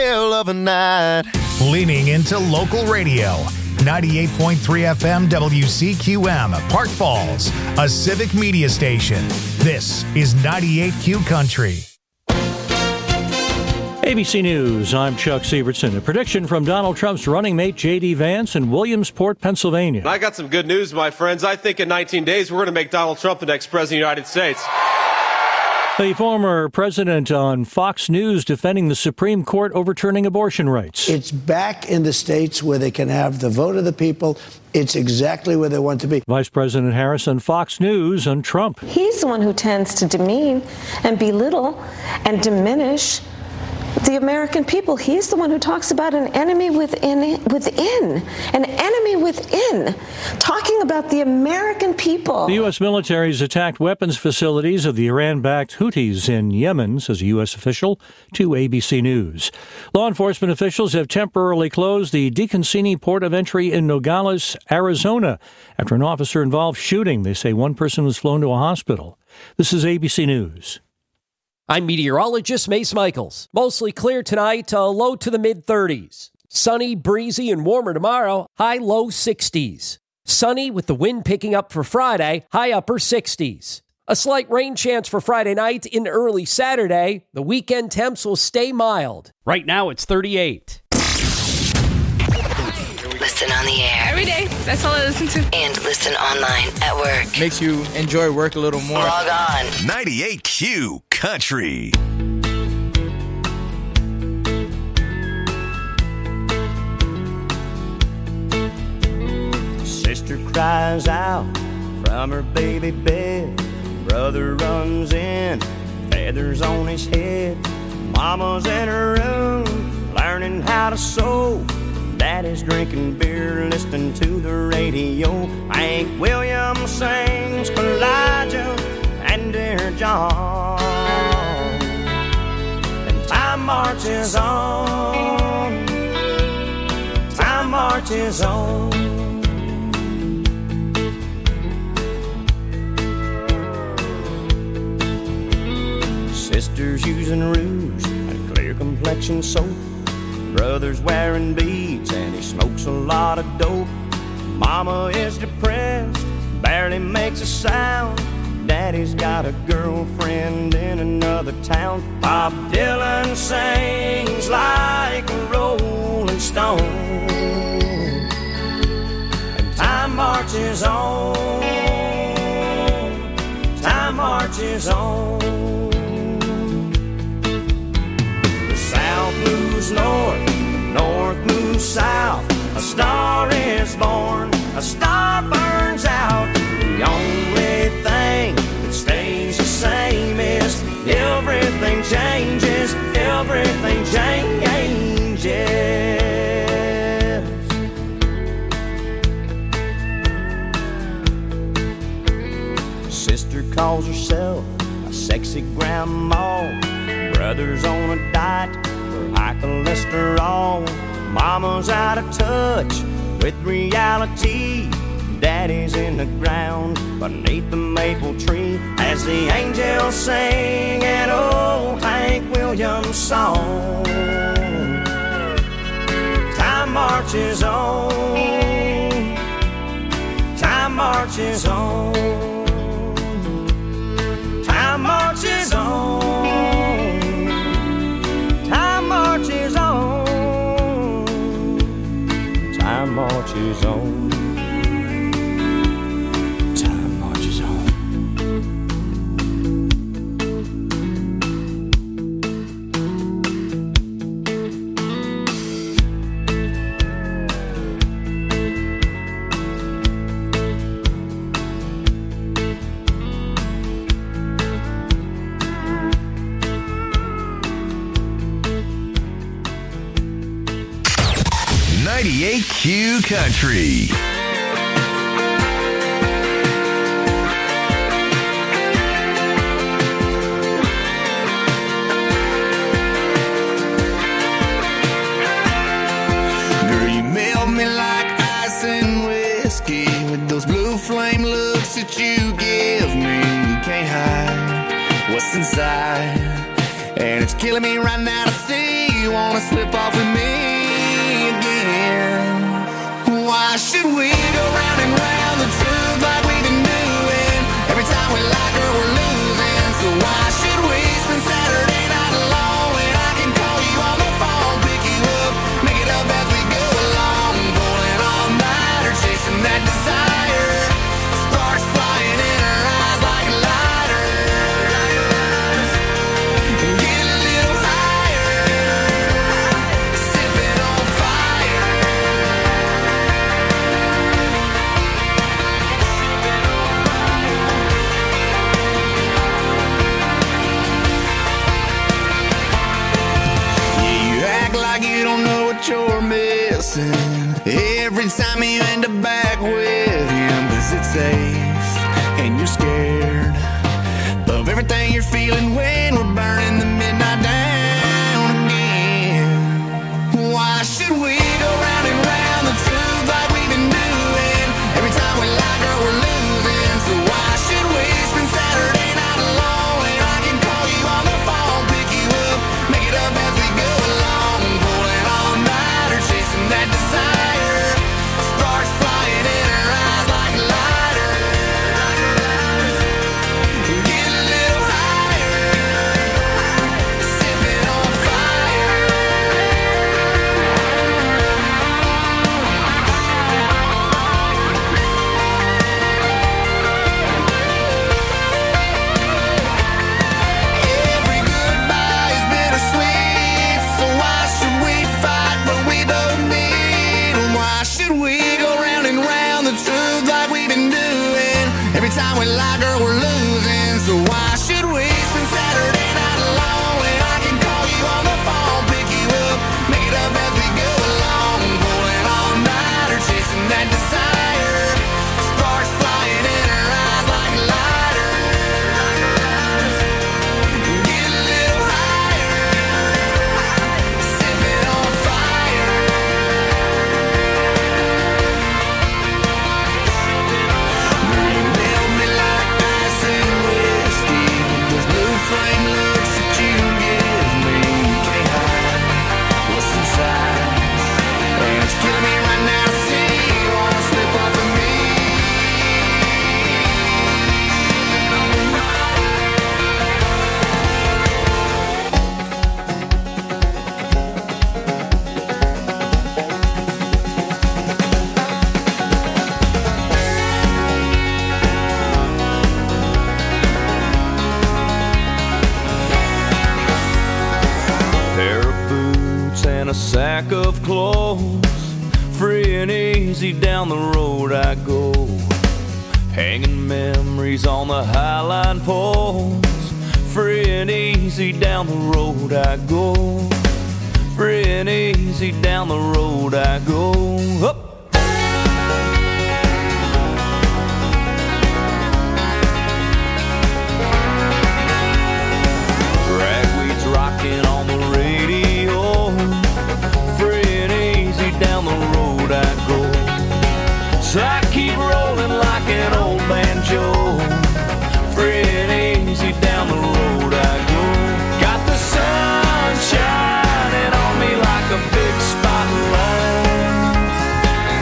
hell of a night. Leaning into local radio. 98.3 FM WCQM, Park Falls, a civic media station. This is 98Q Country. ABC News, I'm Chuck Sievertson. A prediction from Donald Trump's running mate, J.D. Vance, in Williamsport, Pennsylvania. I got some good news, my friends. I think in 19 days, we're going to make Donald Trump the next president of the United States. The former president on Fox News defending the Supreme Court overturning abortion rights. It's back in the states where they can have the vote of the people. It's exactly where they want to be. Vice President Harris on Fox News on Trump. He's the one who tends to demean and belittle and diminish the American people. He's the one who talks about an enemy within, an enemy within, talking about the American people. The U.S. military has attacked weapons facilities of the Iran-backed Houthis in Yemen, says a U.S. official to ABC News. Law enforcement officials have temporarily closed the DeConcini port of entry in Nogales, Arizona, after an officer-involved shooting. They say one person was flown to a hospital. This is ABC News. I'm meteorologist Mace Michaels. Mostly clear tonight, low to the mid-30s. Sunny, breezy, and warmer tomorrow, high low 60s. Sunny with the wind picking up for Friday, high upper 60s. A slight rain chance for Friday night and early Saturday. The weekend temps will stay mild. Right now it's 38. Listen on the air. Every day. That's all I listen to. And listen online at work. Makes you enjoy work a little more. Log on. 98Q Country. Sister cries out from her baby bed. Brother runs in, feathers on his head. Mama's in her room, learning how to sew. Daddy's drinking beer, listening to the radio. Hank Williams sings Elijah and Dear John. And time marches on. Time marches on. Sister's using rouge and clear complexion soap. Brother's wearing beads and he smokes a lot of dope. Mama is depressed, barely makes a sound. Daddy's got a girlfriend in another town. Bob Dylan sings like a rolling stone. And time marches on. Time marches on. The South moves north. North moves south, a star is born, a star burns out. The only thing that stays the same is everything changes, everything changes. Sister calls herself a sexy grandma. Brother's on a diet for high cholesterol. Mama's out of touch with reality. Daddy's in the ground beneath the maple tree as the angels sing an old Hank Williams song. Time marches on. Time marches on. Time marches on. Time marches on. Time marches on. Time marches on. 98Q Country. Girl, you melt me like ice and whiskey with those blue flame looks that you give me. You can't hide what's inside, and it's killing me right now to see you wanna slip off with me again. Why should we go round and round the truth like we've been doing? Every time we like her, we're losing. So why should we spend Saturday night alone when I can call you on the phone, pick you up, make it up as we go along, pulling all nighter, chasing that desire, sparks flying in her eyes like lighters. Get a little higher, sipping on fire. Like you don't know what you're missing every time you end up back with him, 'cause it's safe and you're scared of everything you're feeling when we're burning the midnight down again. Why should we go round and round the truth like we've been doing? Every time we like her, we're losing. So why should we spend Saturday night alone when I can call you on the phone, pick you up, make it up as we go along, pulling all nighter, chasing that desire, sparks flying in her eyes like lighters. Get a little higher, sipping on fire. Every goodbye is bittersweet, so why should we fight what we both need? Why should we go round and round the truth like we've been doing? Every time we like her, we're losing. So why should we spend Saturday night alone when I can call you on the phone, pick you up, make it up as we go along, pulling all nighter, chasing that desire, sparks flying in her eyes like lighters. Get a little higher, sipping on fire. Girl, you melt me like ice and whiskey with those blue flame looks that you give me. You can't hide what's inside, and it's killing me right now to see you wanna slip off of me. Pair of boots and a sack of clothes, free and easy down the road I go, hanging memories on the highline poles. Free and easy down the road I go, free and easy down the road I go. Up. Ragweed's rocking on the radio, free and easy down the road I go. So I keep rolling like an old banjo, free and easy down the road I go. Got the sun shining on me like a big spotlight,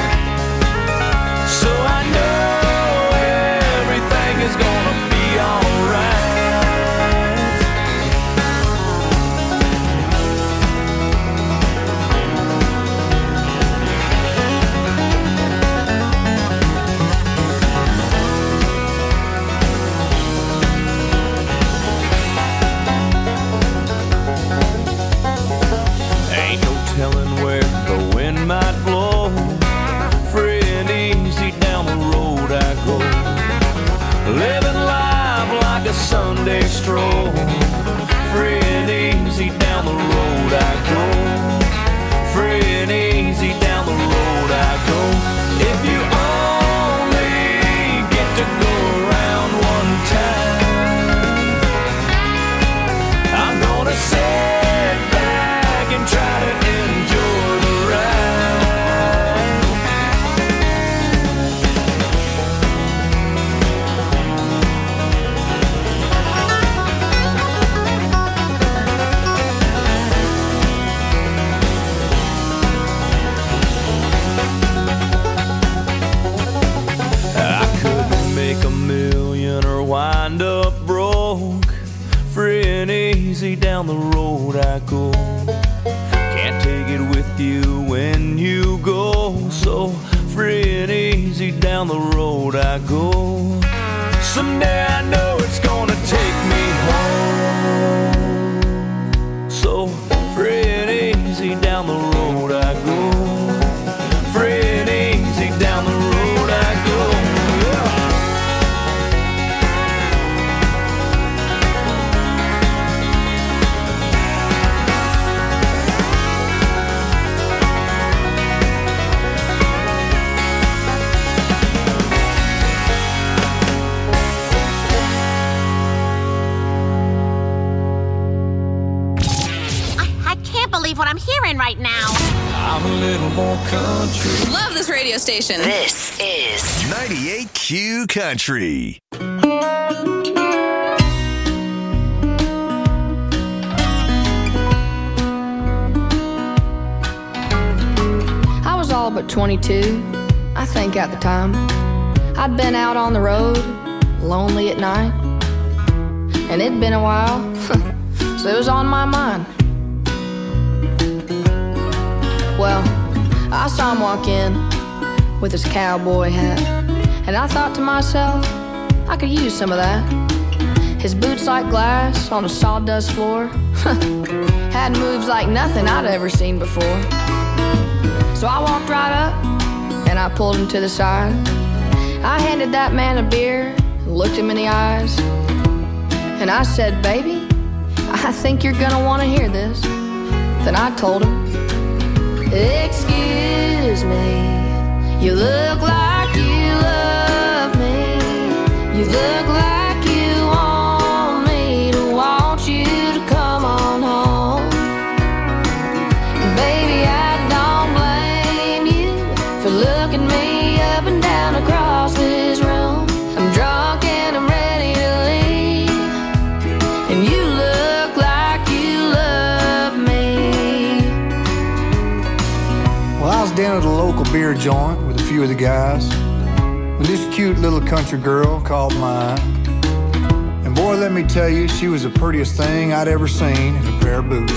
and easy down the road I go. Can't take it with you when you go. So free and easy down the road I go. Someday I know it's gonna take me home. So free and easy down the road I go. Free and easy down the road I go. What I'm hearing right now. I'm a little more country. Love this radio station. This is 98Q Country. I was all but 22, I think at the time. I'd been out on the road, lonely at night, and it'd been a while, so it was on my mind. Well, I saw him walk in with his cowboy hat, and I thought to myself, I could use some of that. His boots like glass on a sawdust floor had moves like nothing I'd ever seen before. So I walked right up and I pulled him to the side. I handed that man a beer and looked him in the eyes, and I said, baby, I think you're gonna want to hear this. Then I told him, excuse me, you look like you love me. You look like you want me to want you to come on home. And baby, I don't blame you for looking me up and down across this room. I'm drunk and I'm ready to leave, and you look like you love me. Well, I was down at a local beer joint with a few of the guys when this cute little country girl caught my eye. And boy, let me tell you, she was the prettiest thing I'd ever seen in a pair of boots.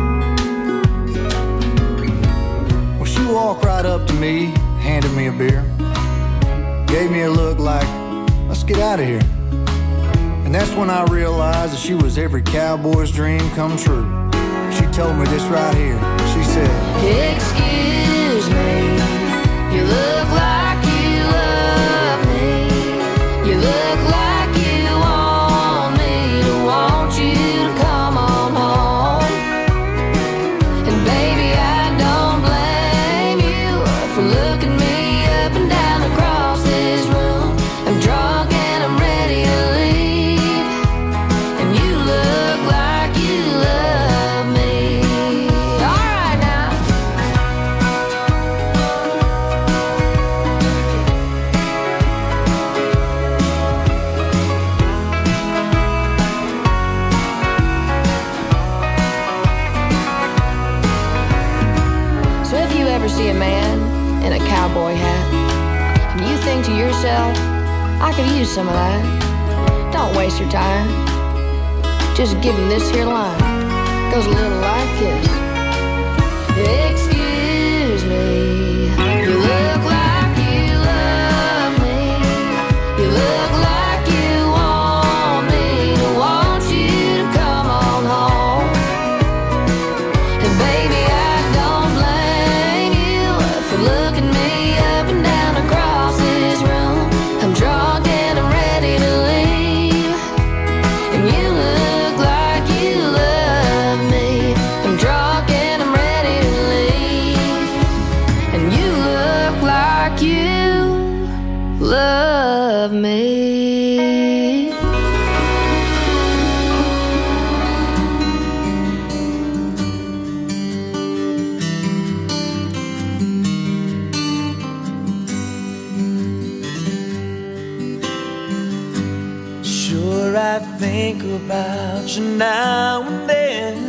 Well, she walked right up to me, handed me a beer, gave me a look like, let's get out of here. And that's when I realized that she was every cowboy's dream come true. She told me this right here. She said, excuse me, you look like you love me. You look like you want me to want you to come on home. And baby, I don't blame you for looking me up and down across this room. I'm drunk and I'm ready to leave, and you look like you love me. All right now. So if you ever see a man in a cowboy hat and you think to yourself, I could use some of that, don't waste your time. Just give him this here line. Goes a little like this. Excuse me, you look like you love me. You look like you want me to want you to come on home. And baby, I don't blame you for looking me up and down across this room. I'm drunk and I'm ready to leave, and you look like you love me. I'm drunk and I'm ready to leave, and you look like you love me. Sure, I think about you now and then,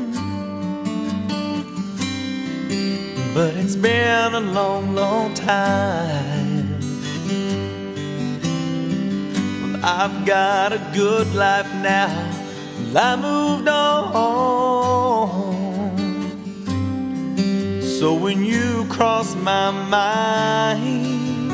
but it's been a long, long time. Well, I've got a good life now, Well, I moved on. So when you cross my mind,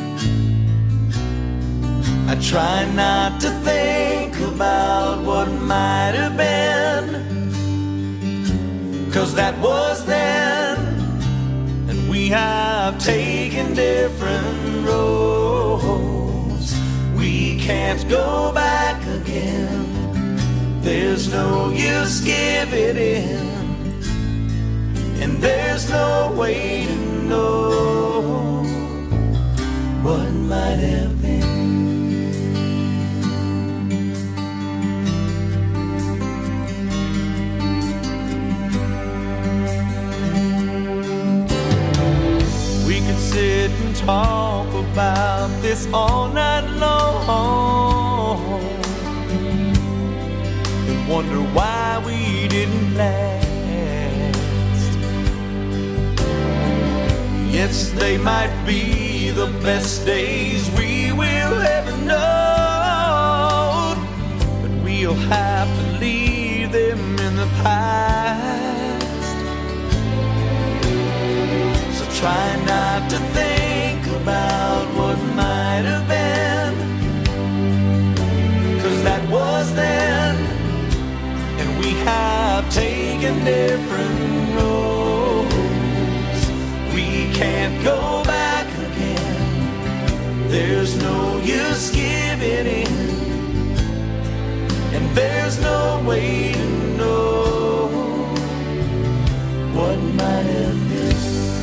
I try not to think about what might have been, 'cause that was then, and we have taken different roads. We can't go back again. There's no use giving in, and there's no way to know what might have been. We could sit and talk about this all night long and wonder why we didn't last. Yes, they might be the best days we will ever know, but we'll have to leave them in the past. So try not to think about what might have been, 'cause that was then, and we have taken different roads. We can't go back again. There's no use giving in, and there's no way to know what might have been.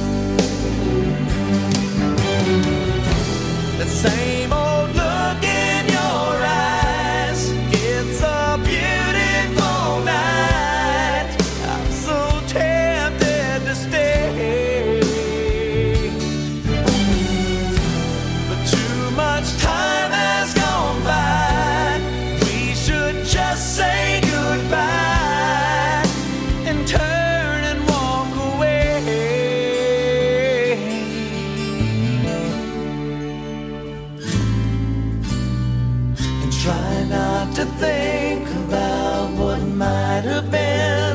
The same old look in your eyes. It's a beautiful night. I'm so tempted to stay, but too much time has gone by. We should just say goodbye and turn and walk away. And try not to think about what might have been,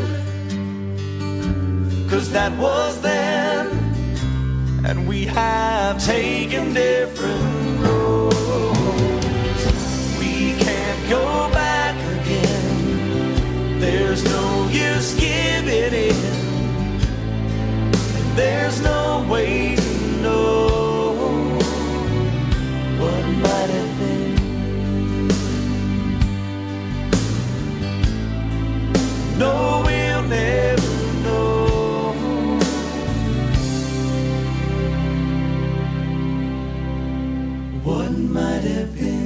'cause that was then, and we have taken different roads. We can't go back again. There's no use giving in, and there's no way to know what might have been. No, we'll never know what might have been.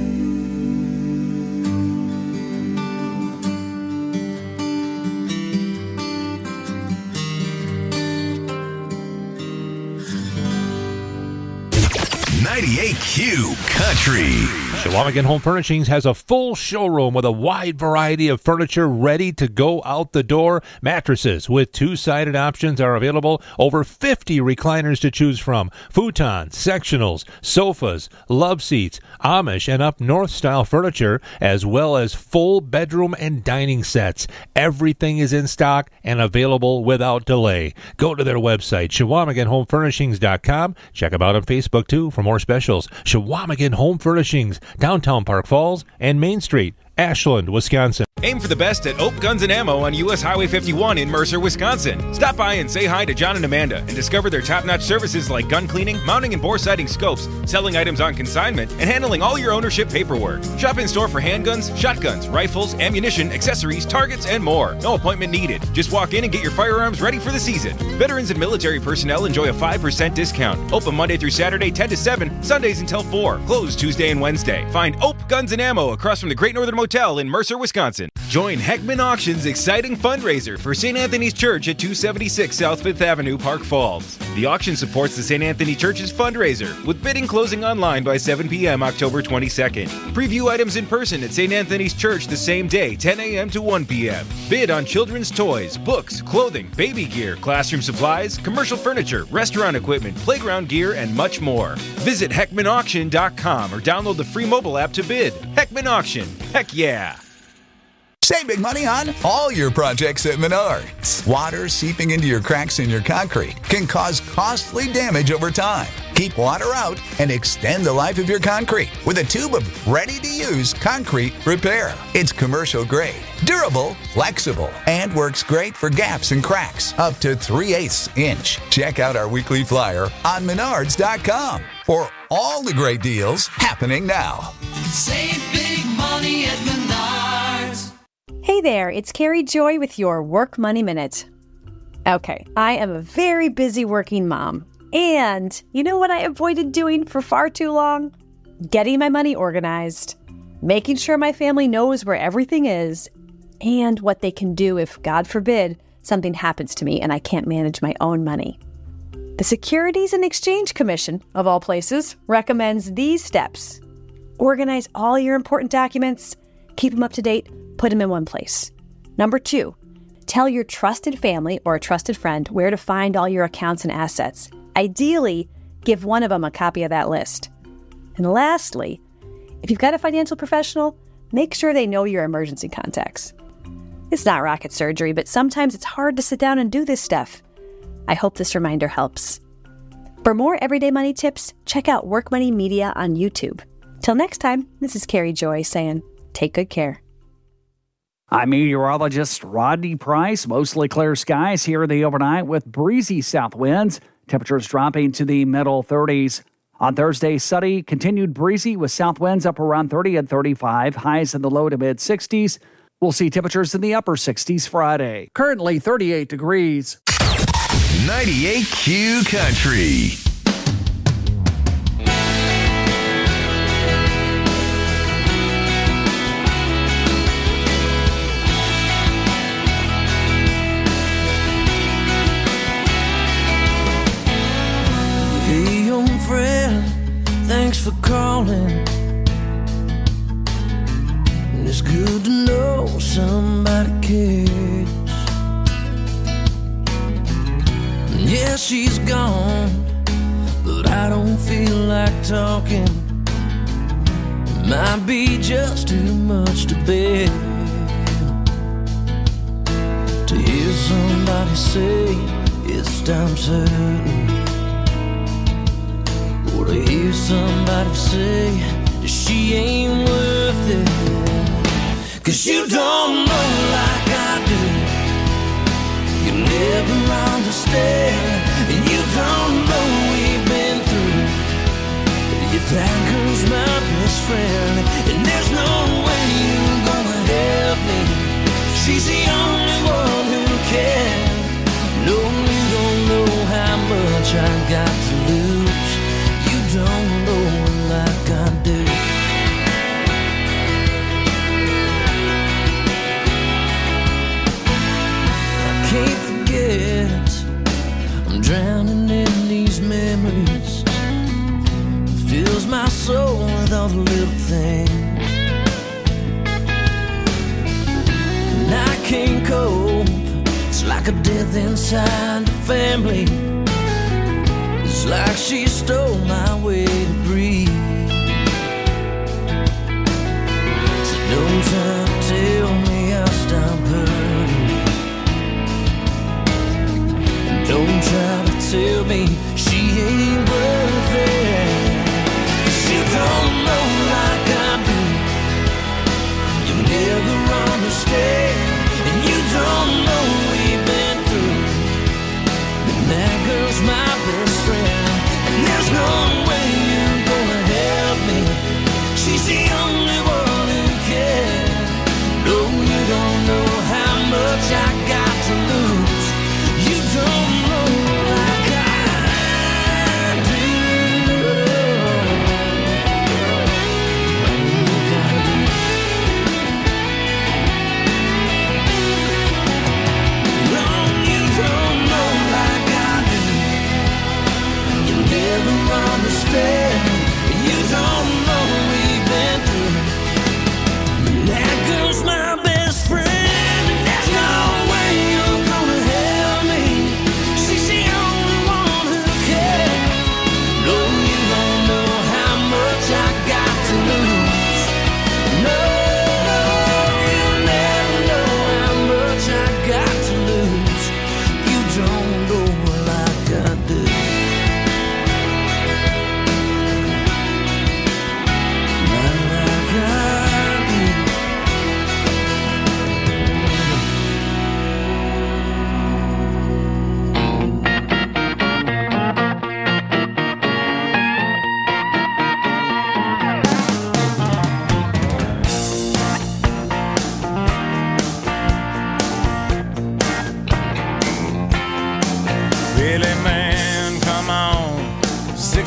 .98Q Country. Chequamegon Home Furnishings has a full showroom with a wide variety of furniture ready to go out the door. Mattresses with two-sided options are available. Over 50 recliners to choose from. Futons, sectionals, sofas, love seats, Amish and up north style furniture, as well as full bedroom and dining sets. Everything is in stock and available without delay. Go to their website, ChequamegonHomeFurnishings.com. Check them out on Facebook too for more specials. Chequamegon Home Furnishings, downtown Park Falls and Main Street, Ashland, Wisconsin. Aim for the best at Oak Guns and Ammo on US Highway 51 in Mercer, Wisconsin. Stop by and say hi to John and Amanda and discover their top-notch services like gun cleaning, mounting and bore sighting scopes, selling items on consignment, and handling all your ownership paperwork. Shop in store for handguns, shotguns, rifles, ammunition, accessories, targets, and more. No appointment needed. Just walk in and get your firearms ready for the season. Veterans and military personnel enjoy a 5% discount. Open Monday through Saturday 10 to 7, Sundays until 4. Closed Tuesday and Wednesday. Find Oak Guns and Ammo across from the Great Northern Motel in Mercer, Wisconsin. Join Heckman Auction's exciting fundraiser for St. Anthony's Church at 276 South 5th Avenue, Park Falls. The auction supports the St. Anthony Church's fundraiser, with bidding closing online by 7 p.m. October 22nd. Preview items in person at St. Anthony's Church the same day, 10 a.m. to 1 p.m. Bid on children's toys, books, clothing, baby gear, classroom supplies, commercial furniture, restaurant equipment, playground gear, and much more. Visit HeckmanAuction.com or download the free mobile app to bid. Heckman Auction. Heck yeah! Save big money on all your projects at Menards. Water seeping into your cracks in your concrete can cause costly damage over time. Keep water out and extend the life of your concrete with a tube of ready-to-use concrete repair. It's commercial grade, durable, flexible, and works great for gaps and cracks up to 3/8 inch. Check out our weekly flyer on Menards.com for all the great deals happening now. Save big money at Menards. Hey there, it's Carrie Joy with your Work Money Minute. Okay, I am a very busy working mom. And you know what I avoided doing for far too long? Getting my money organized, making sure my family knows where everything is, and what they can do if, God forbid, something happens to me and I can't manage my own money. The Securities and Exchange Commission, of all places, recommends these steps. Organize all your important documents, keep them up to date, put them in one place. Number 2, tell your trusted family or a trusted friend where to find all your accounts and assets. Ideally, give one of them a copy of that list. And lastly, if you've got a financial professional, make sure they know your emergency contacts. It's not rocket surgery, but sometimes it's hard to sit down and do this stuff. I hope this reminder helps. For more everyday money tips, check out Work Money Media on YouTube. Till next time, this is Carrie Joy saying, take good care. I'm meteorologist Rodney Price. Mostly clear skies here in the overnight with breezy south winds. Temperatures dropping to the middle 30s. On Thursday, sunny, continued breezy with south winds up around 30 and 35. Highs in the low to mid 60s. We'll see temperatures in the upper 60s Friday. Currently 38 degrees. 98Q Country. Hey, young friend, thanks for calling. It's good to know somebody cares. Yeah, she's gone, but I don't feel like talking. It might be just too much to bear. To hear somebody say it's time certain, or to hear somebody say that she ain't worth it. 'Cause you don't know like I do. You never understand, and you don't know we've been through. If that girl's my best friend, and there's no way you're gonna help me. She's the only one who can. No, you don't know how much I got to lose. You don't know like I do. Can't forget, I'm drowning in these memories. It fills my soul with all the little things, and I can't cope. It's like a death inside the family. It's like she stole my way to breathe. So don't try to tell me I'll stop hurting. Don't try to tell me she ain't worth it. 'Cause you don't know like I do. You never understand, and you don't know we've been through. But that girl's my best friend, and there's no way you're gonna help me. She's the only one who can. No, you don't know how much I got to lose. You don't know like I do.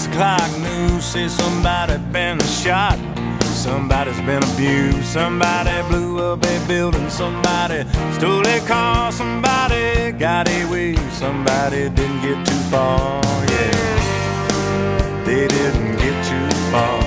6 o'clock news says somebody been shot. Somebody's been abused. Somebody blew up a building. Somebody stole a car. Somebody got away. Somebody didn't get too far. Yeah, they didn't get too far.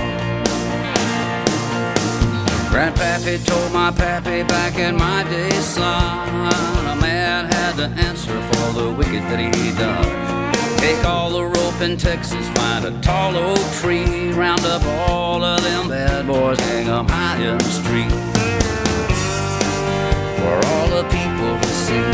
Grandpappy told my pappy back in my day, son, a man had to answer for the wicked that he done. Take all the rope in Texas, find a tall oak tree, round up all of them bad boys, hang them high in the street for all the people to see.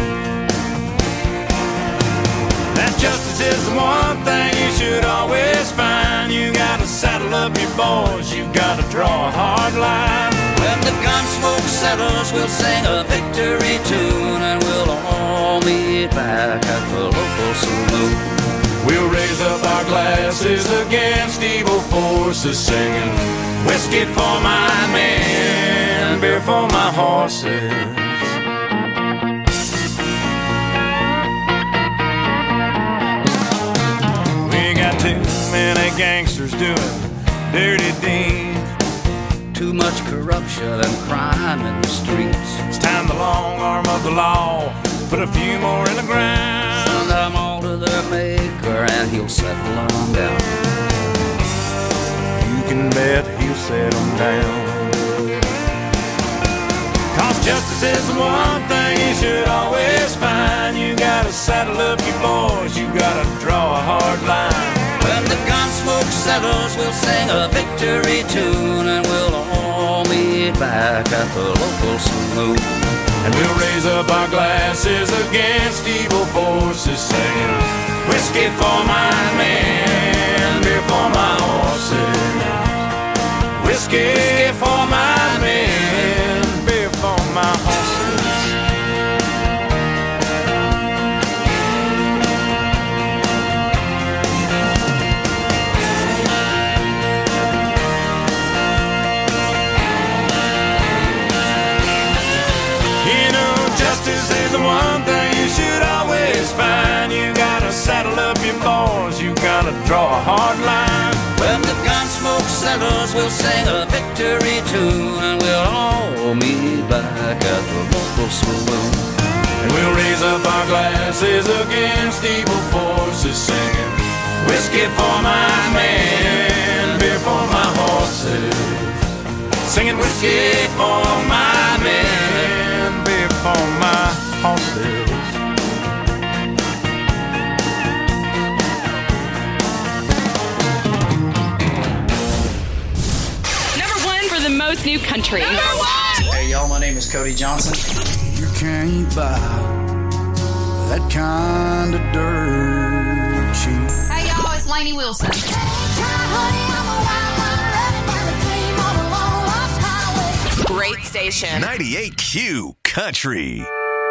That justice is the one thing you should always find. You gotta saddle up your boys, you gotta draw a hard line. When the gun smoke settles, we'll sing a victory tune, and we'll all meet back at the local saloon. We'll raise up our glasses against evil forces, singing whiskey for my men, beer for my horses. We got too many gangsters doing dirty deeds. Too much corruption and crime in the streets. It's time the long arm of the law put a few more in the ground. Send them all to their maker and he'll settle them down. You can bet he'll settle them down. Cause justice is the one thing you should always find. You gotta saddle up your boys, you gotta draw a hard line. When the gun smoke settles, we'll sing a victory tune, and we'll all meet back at the local saloon. And we'll raise up our glasses against evil forces, singing whiskey for my men, beer for my horses. Whiskey for my men, beer for my horses. Justice is the one thing you should always find. You gotta saddle up your boys, you gotta draw a hard line. When the gun smoke settles, we'll sing a victory tune, and we'll all meet back at the local saloon. And we'll raise up our glasses against evil forces, singing whiskey for my men, beer for my horses. Singing whiskey for my men, beer for my horses. Number 1 for the most new country. Number 1! Hey y'all, my name is Cody Johnson. You can't buy that kind of dirt cheap. Hey y'all, it's Lainey Wilson. Great station. 98Q Country.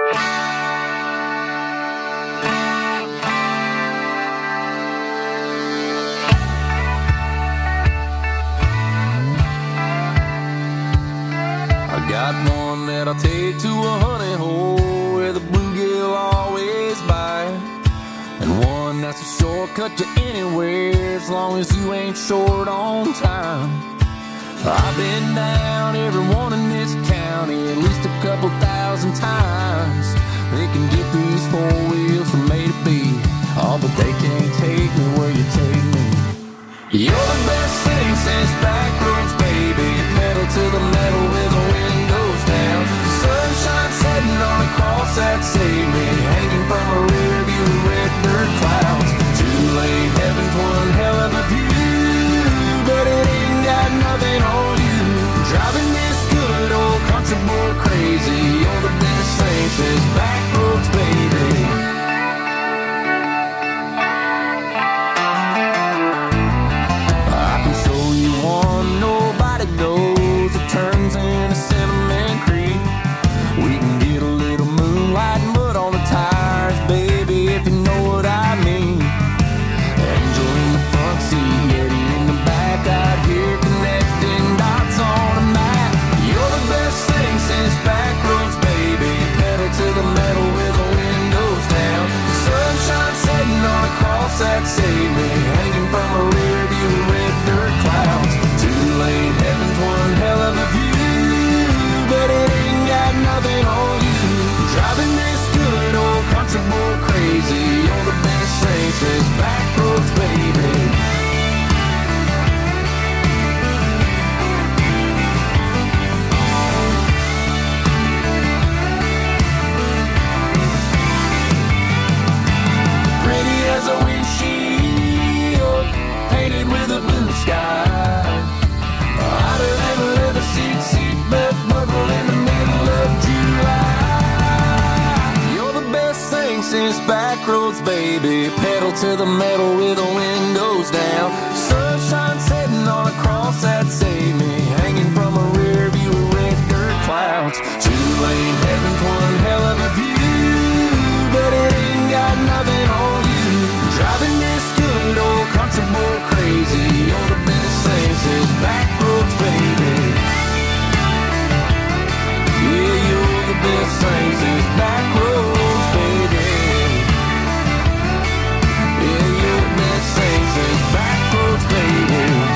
I got one that I'll take to a honey hole where the bluegill always bite, and one that's a shortcut to anywhere as long as you ain't short on time. I've been down every one in this county at least a couple thousand times. They can get these four wheels from A to B, oh, but they can't take me where you take me. You're the best thing since back roads, baby. You pedal to the metal with the windows down. Sunshine setting on a cross that saved me, hanging from a rear view of red dirt clouds. Two-lane heaven's one hell of a view, but it ain't got nothing on you. Driving this good old country boy crazy. You're the best thing since back roads, baby. That saved me, hanging from a rear since back roads, baby. Pedal to the metal with the windows down. Sunshine setting on a cross that saved me. Hanging from a rear view of red dirt clouds. Two-lane heaven's one hell of a view, but it ain't got nothing on you. Driving this good old country boy crazy. You're the best thing since back roads, baby. Yeah, you're the best thing since back roads, baby. Yeah, you're the best thing since back roads, baby.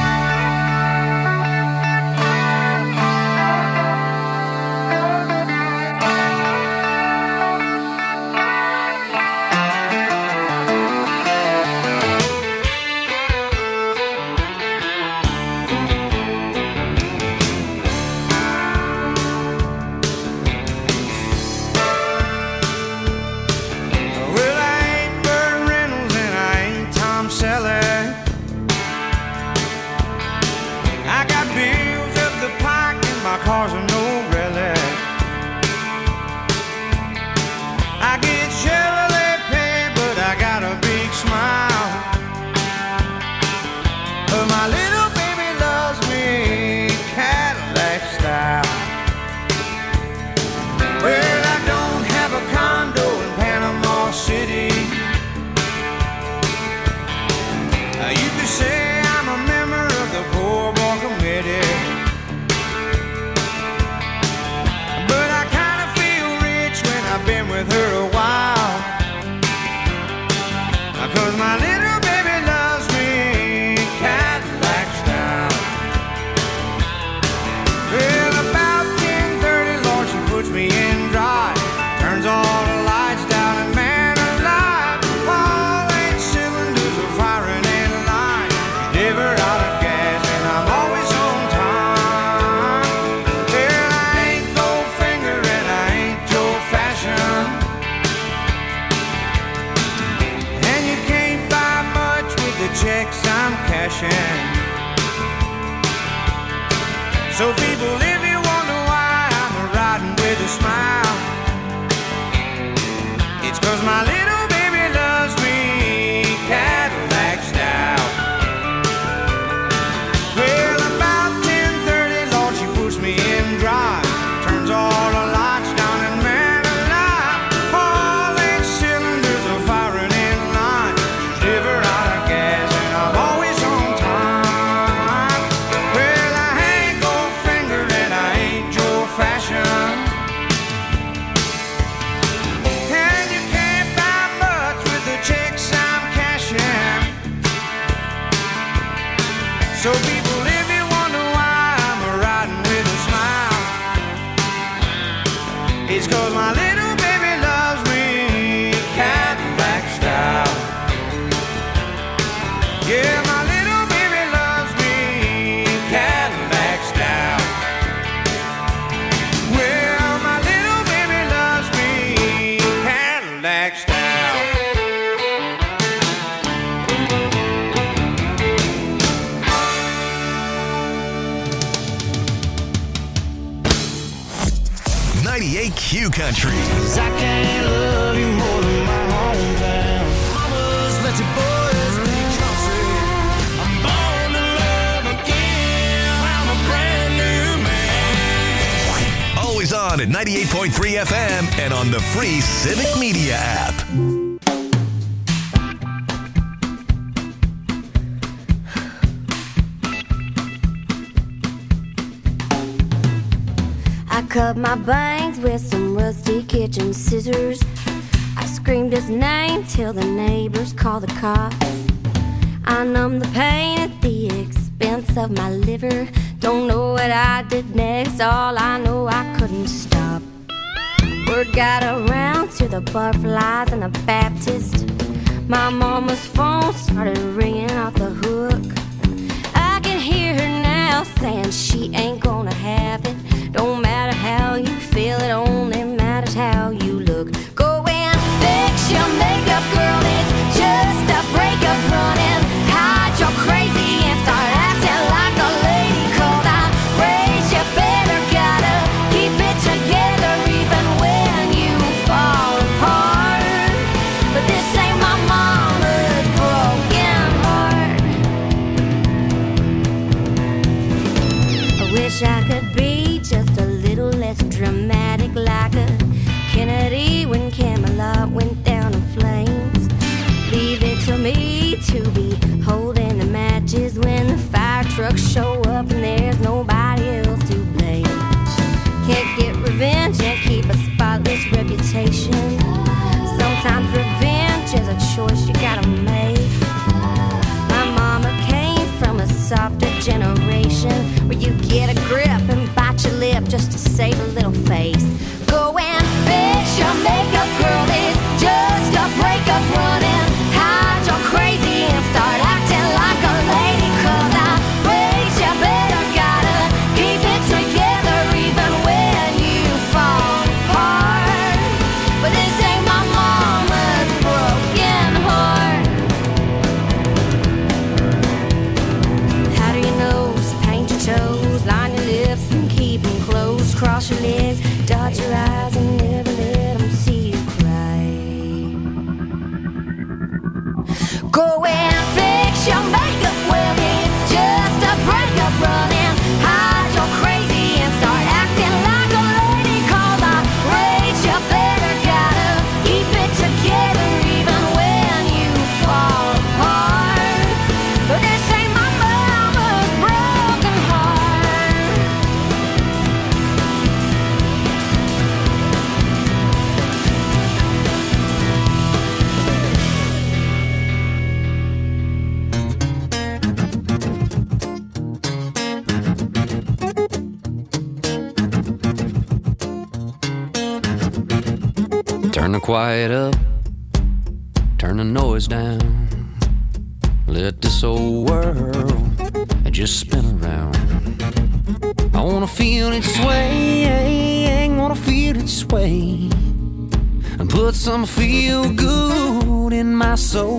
So people, if you wonder why I'm riding with a smile, it's 'cause my little baby loves me Cadillac style. Well, about 10:30, Lord, she puts me in drive, turns all the lights down and man alive, all 8 cylinders are firing in line, never out of gas and I'm always on time. Well, I ain't Goldfinger and I ain't Joe Fashion, and you can't buy much with the checks I'm cashing. So people, if you wonder why I'm riding with a smile, it's 'cause my little baby loves me Cadillac style. Yeah, my little baby loves me Cadillac style. Well, my little baby loves me Cadillac style. 98 Q Country. I can't love you more than my hometown. Mamas, let your boys be country. I'm born to love again. I'm a brand new man. Always on at 98.3 FM and on the free Civic Media app. I cut my bangs with some rusty kitchen scissors. I screamed his name till the neighbors called the cops. I numbed the pain at the expense of my liver. Don't know what I did next, all I know I couldn't stop. Word got around to the butterflies and the Baptist. My mama's phone started ringing off the hook. I can hear her now saying she ain't gonna have it. Don't matter how you feel, it only matters how you look. Go and fix your makeup, girl, it's just a breakup. Running, hide your crazy and start acting like a lady. 'Cause I raised you better, gotta keep it together even when you fall apart. the quiet up, turn the noise down. Let this old world just spin around. I wanna feel it sway, wanna feel it sway, and put some feel good in my soul.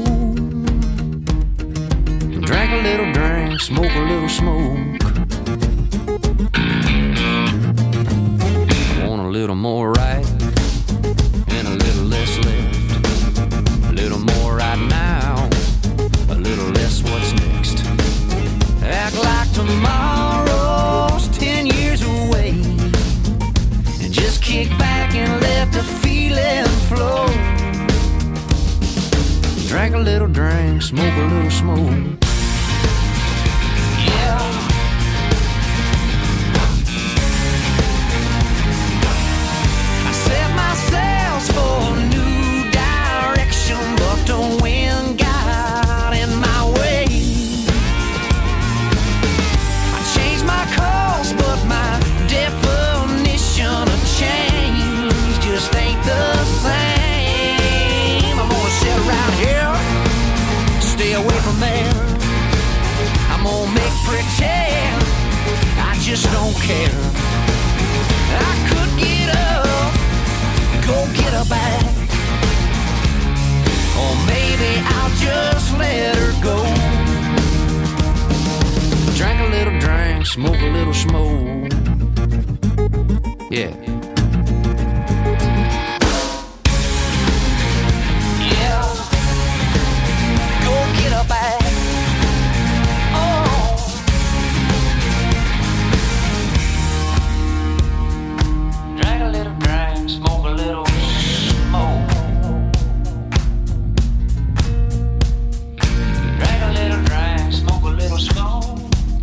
Drink a little drink, smoke a little smoke. I want a little more right and a little less left. A little more right now, a little less what's next. Act like tomorrow's 10 years away, and just kick back and let the feeling flow. Drink a little drink, smoke a little smoke. Yeah. I set my sails for a new direction, but the wind got in my way. I changed my course, but my definition of change just ain't the same. I'm gonna sit around here, stay away from there. I'm gonna make pretend I just don't care. I could get up, go get her back, or maybe I'll just let her go. Drink a little drink, smoke a little smoke. Yeah. Yeah. Go get her back. Drink a little drink, smoke a little smoke. Drink a little drink, smoke a little smoke.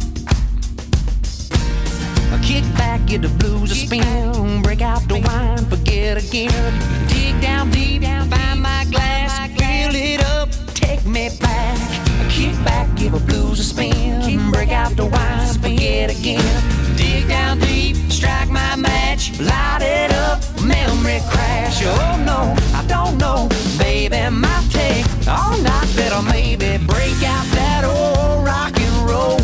Kick back, get the blues a spin, break out the wine, forget again. Dig down deep, find my glass, fill it up, take me back. Kick back, give the blues a spin, break out the wine, forget again. Dig down deep, strike my match, light it up, memory crash. Oh no, I don't know, baby, might take all night, better maybe break out that old rock and roll.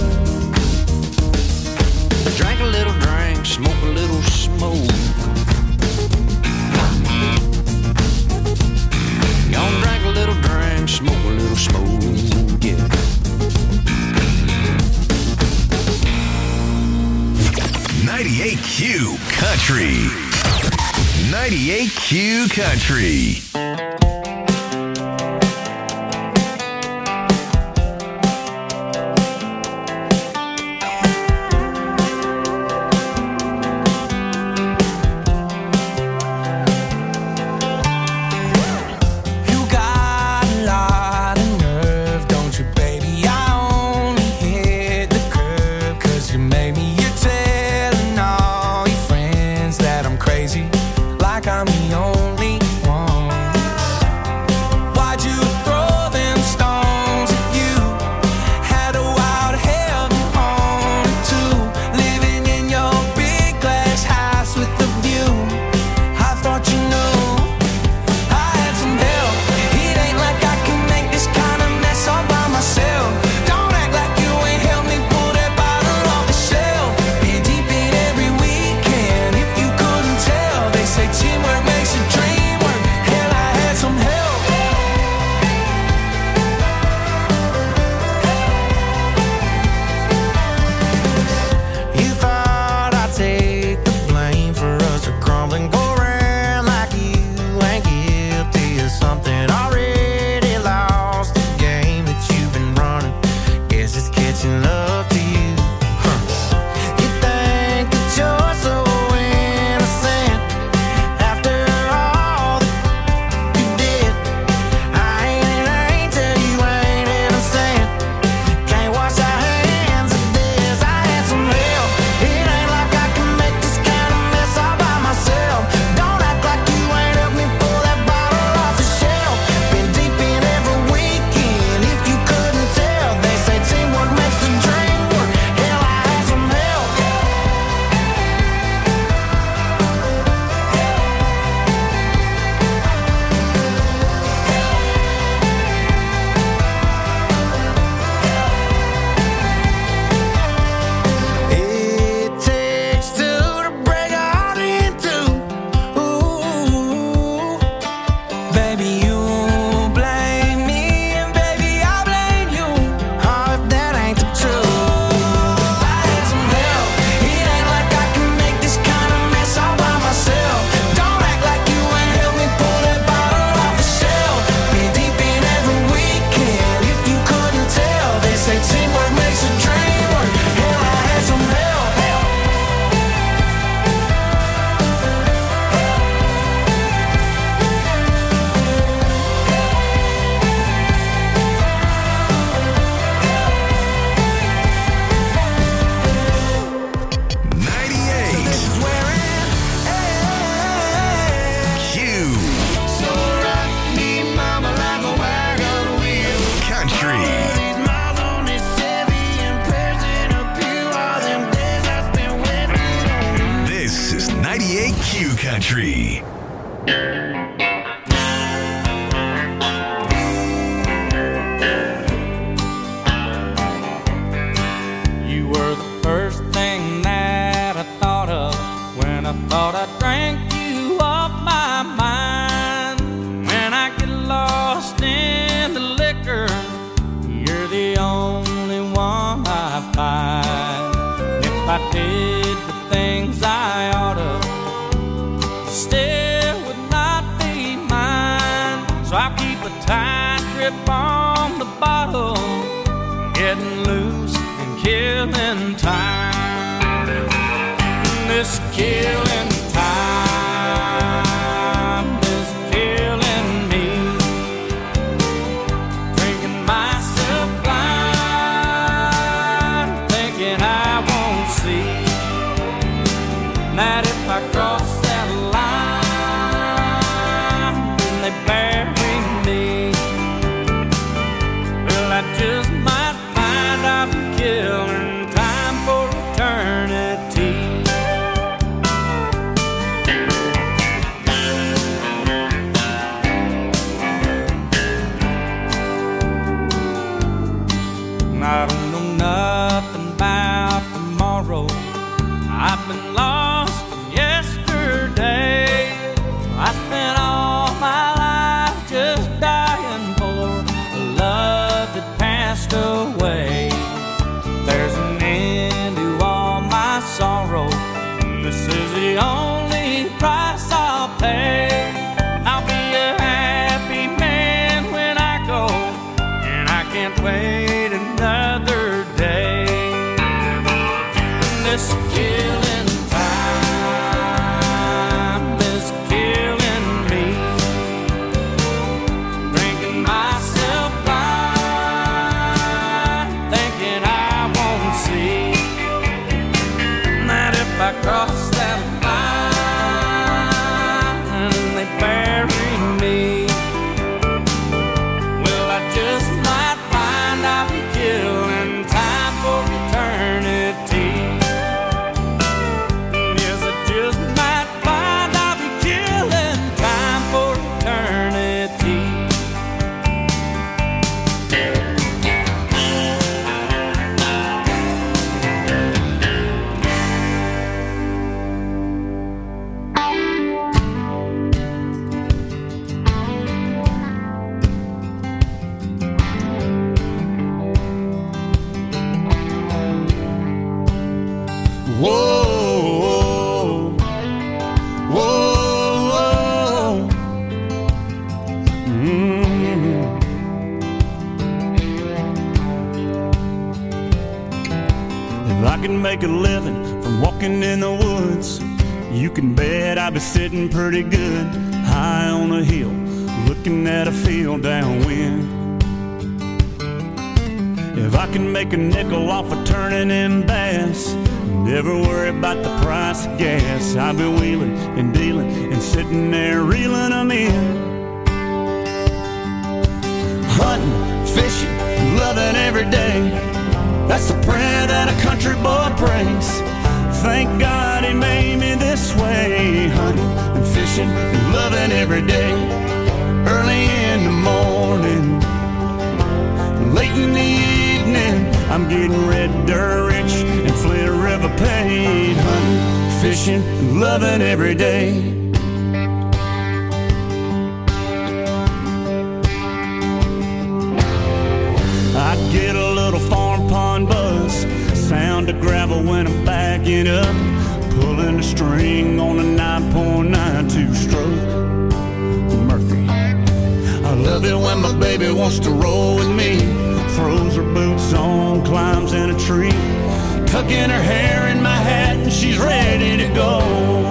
Drink a little drink, smoke a little smoke. Gonna drink a little drink, smoke a little smoke, yeah. 98Q Country. 98Q Country. Like I'm the only one. baby, you blame me, and baby, I blame you. Oh, if that ain't the truth. I need some help. It ain't like I can make this kind of mess all by myself. Don't act like you ain't help me pull that bottle off the shelf. Been deep in every weekend. If you couldn't tell, they say teamwork makes a dream work. Hell, I had some help. Country. You were the first thing that I thought of when I thought I drank you off my mind. When I get lost in the liquor, you're the only one I find. If I did the things I oughta, still would not be mine. So I'll keep a tight grip on the bottle, getting loose and killing time. This killing time is killing me. Drinking myself blind, thinking I won't see that if I cross just might find I'm killing time for eternity. I don't know nothing about tomorrow. I've been lost yesterday. I spent all my life just dying for a love that passed away. There's an end to all my sorrow. This is the only price I'll pay. I'll be a happy man when I go, and I can't wait another day. This killing time is killing me. Drinking myself blind, thinking I won't see that if I cross that line and they bury me, well, I just might find I'll be killing time for eternity. Yes, I just might find I'll be killing time for eternity. Whoa, whoa, whoa. If I can make a living from walking in the woods, you can bet I'd be sitting pretty good high on a hill, looking at a field downwind. If I can make a nickel off of turning in bass, never worry about the price of gas, I'll be wheeling and dealing and sitting there reeling them in. Hunting, fishing, loving every day, that's the prayer that a country boy prays. Thank God he made me this way. Hunting and fishing and loving every day. Early in the morning, late in the evening, I'm getting red dirt rich and Flint River paid. Hunting, fishing and loving every day. girl when I'm backing up, pulling the string on a 9.92 stroke. Murphy. I love it when my baby wants to roll with me, throws her boots on, climbs in a tree, tucking her hair in my hat and she's ready to go.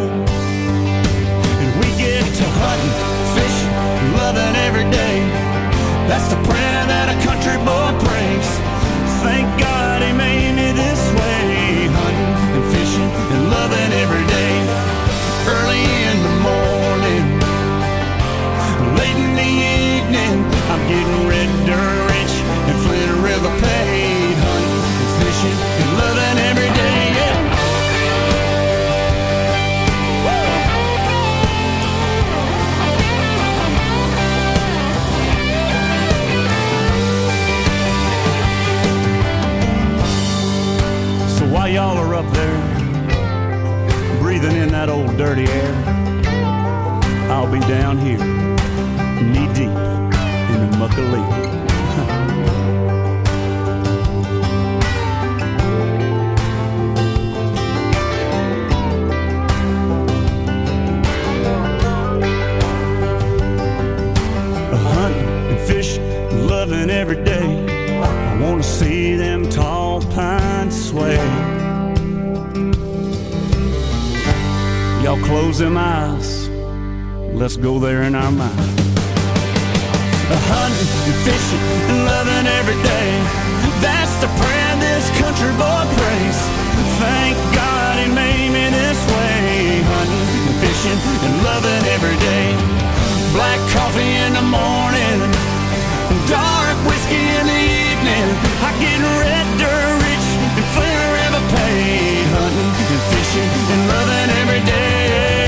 And we get to hunting, fishing, loving every day. That's the prayer that a country boy prays. Thank God he made me this way, hunting and fishing and loving every day. Early in the morning, late in the evening, I'm getting red dirt rich and Flint River paid, hunting and fishing and loving every day, yeah. So while y'all are up there breathing in that old dirty air, I'll be down here knee deep in the muck of leaf. Hunting and fishing, loving every day. I want to see them tall pines sway. Y'all close them eyes, let's go there in our mind. Hunting and fishing and loving every day. That's the prayer this country boy prays. Thank God he made me this way. Hunting and fishing and loving every day. Black coffee in the morning, dark whiskey in the evening. I get red dirt rich and Flint River paid. Hunting and fishing and loving every day.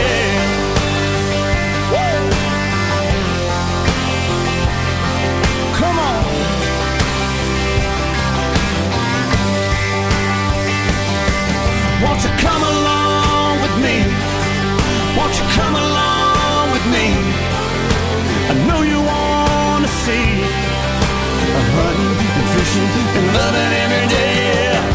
Won't you come along with me? Won't you come along with me? I know you want to see hunting and fishing and loving every day, yeah.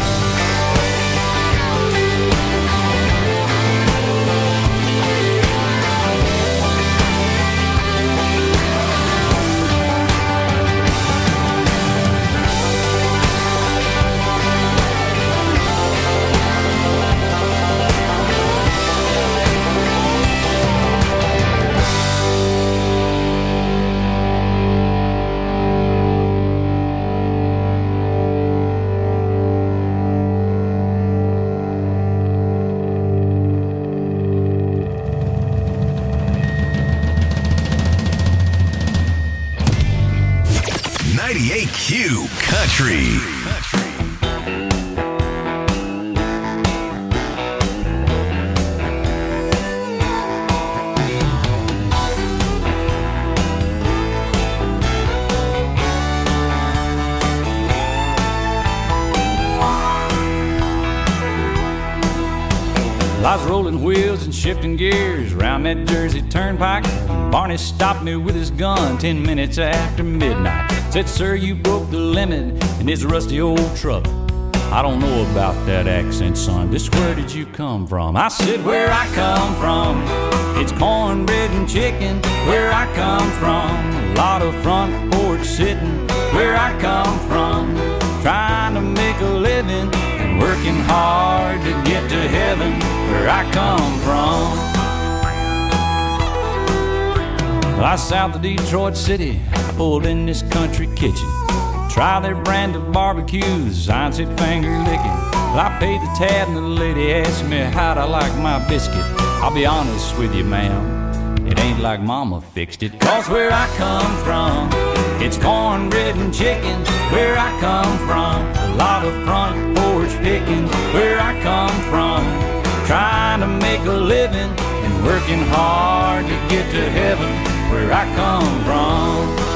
Q Country. I was rolling wheels and shifting gears around that Jersey Turnpike. Barney stopped me with his gun 10 minutes after midnight. Said, sir, you broke the limit in this rusty old truck. I don't know about that accent, son. Just where did you come from? I said, where I come from, it's cornbread and chicken. Where I come from, a lot of front porch sitting. Where I come from, trying to make a living and working hard to get to heaven. Where I come from, I south of Detroit City, I pulled in this country kitchen. Try their brand of barbecues, I said finger licking. Well, I paid the tab and the lady asked me how'd I like my biscuit. I'll be honest with you, ma'am, it ain't like mama fixed it. Cause where I come from, it's cornbread and chicken. Where I come from, a lot of front porch picking. Where I come from, trying to make a living and working hard to get to heaven. Where I come from.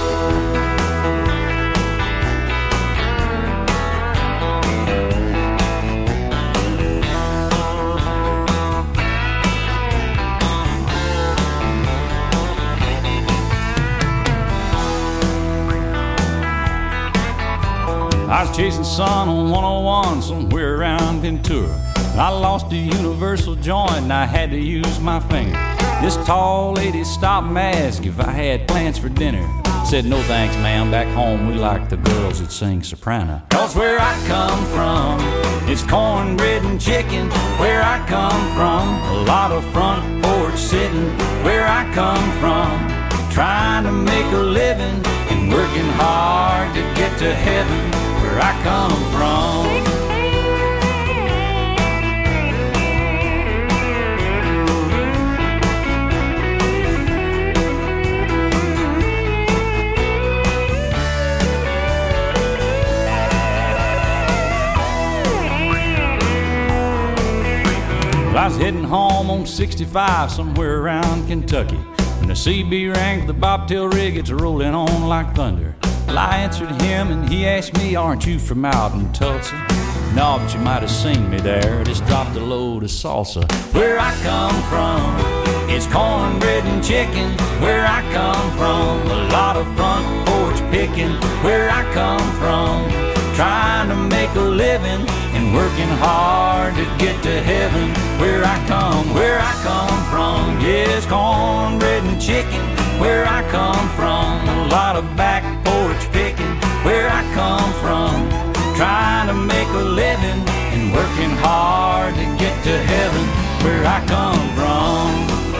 I was chasing sun on 101 somewhere around Ventura. I lost a universal joint and I had to use my finger. This tall lady stopped and asked if I had plans for dinner. Said, no thanks, ma'am, back home we like the girls that sing soprano. Cause where I come from, it's cornbread and chicken. Where I come from, a lot of front porch sitting. Where I come from, trying to make a living and working hard to get to heaven. Where I come from. I was heading home on 65 somewhere around Kentucky when the CB rang for the bobtail rig. It's rolling on like thunder. Well, I answered him and he asked me, aren't you from out in Tulsa? No, but you might have seen me there. Just dropped a load of salsa. Where I come from, it's cornbread and chicken. Where I come from, a lot of front porch picking. Where I come from, trying to make a living and working hard to get to heaven. Where I come from, yes, cornbread and chicken. Where I come from, a lot of back porch picking. Where I come from, trying to make a living and working hard to get to heaven. Where I come from,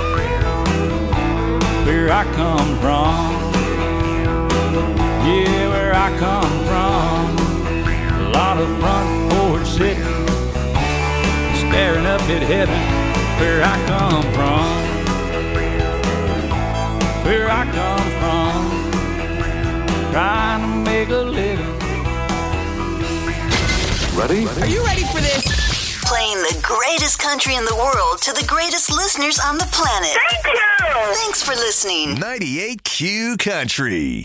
where I come from, yeah, where I come from. A lot of front porch sitting, staring up at heaven. Where I come from, where I come from, trying to make a living. Ready? Are you ready for this? Playing the greatest country in the world to the greatest listeners on the planet. Thank you! Thanks for listening. 98Q Country.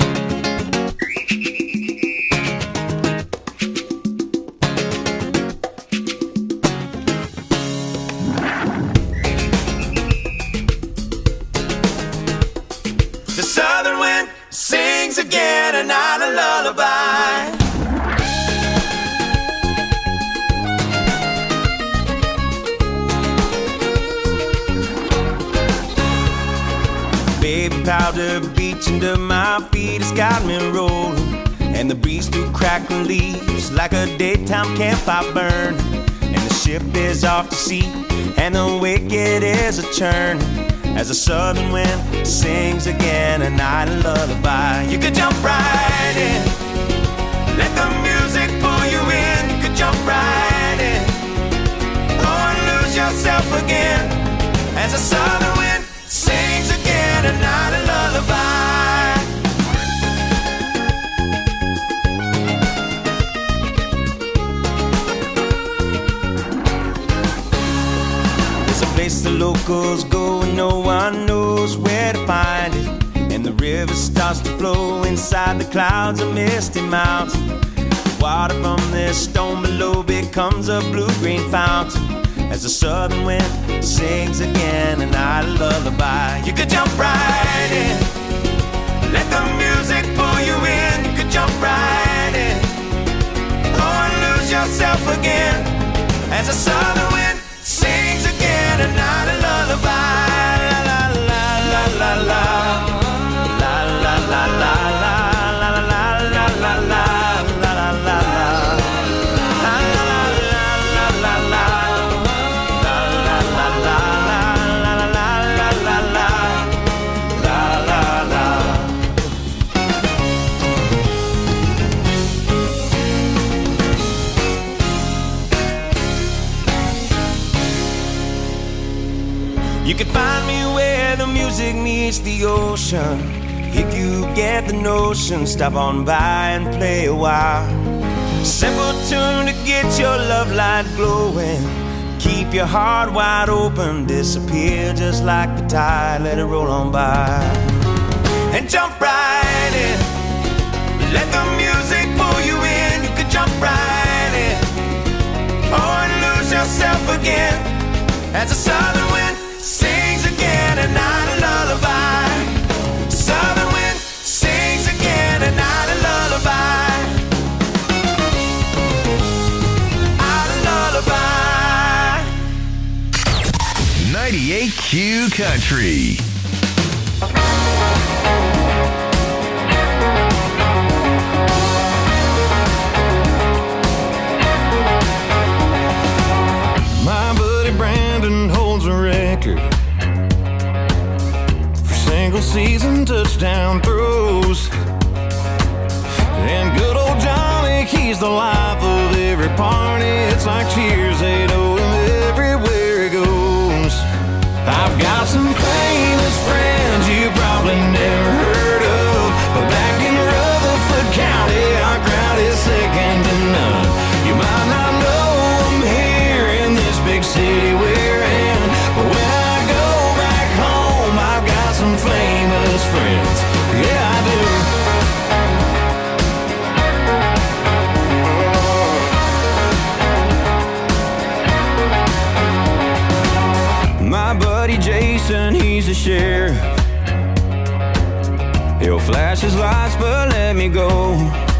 Southern wind sings again a night a lullaby. Baby powder beach under my feet has got me rolling, and the breeze through crackling leaves like a daytime campfire burn. And the ship is off to sea, and the wicked is a churn. As the southern wind sings again a night a lullaby. You could jump right in, let the music pull you in. You could jump right in, or lose yourself again. As the southern wind sings again a night a lullaby. There's a place the locals go and no one knows where to find it. And the river starts to flow inside the clouds of misty mountains. The water from this stone below becomes a blue-green fountain. As the southern wind sings again a night a lullaby. You could jump right in, let the music pull you in. You could jump right in, or lose yourself again. As the southern wind sings again a night a lullaby. La la la la la la la la la la la la la la la. You can find me where the music meets the ocean. If you get the notion, stop on by and play a while. Simple tune to get your love light glowing. Keep your heart wide open, disappear just like the tide, let it roll on by. And jump right in, let the music pull you in. You can jump right in, or lose yourself again. As the southern wind sings again a night a lullaby. Southern wind sings again a night a lullaby. Q Country. My buddy Brandon holds a record for single season touchdown throws. And good old Johnny, he's the life of every party. It's like cheers, they know him everywhere he goes. I've got some famous friends you probably never heard of, but back in Rutherford County, our crowd is second to none. You might not know them here in this big city we're in, but when I go back home, I've got some famous friends. Yeah, I do. My buddy Jason, he's a sheriff. He'll flash his lights but let me go.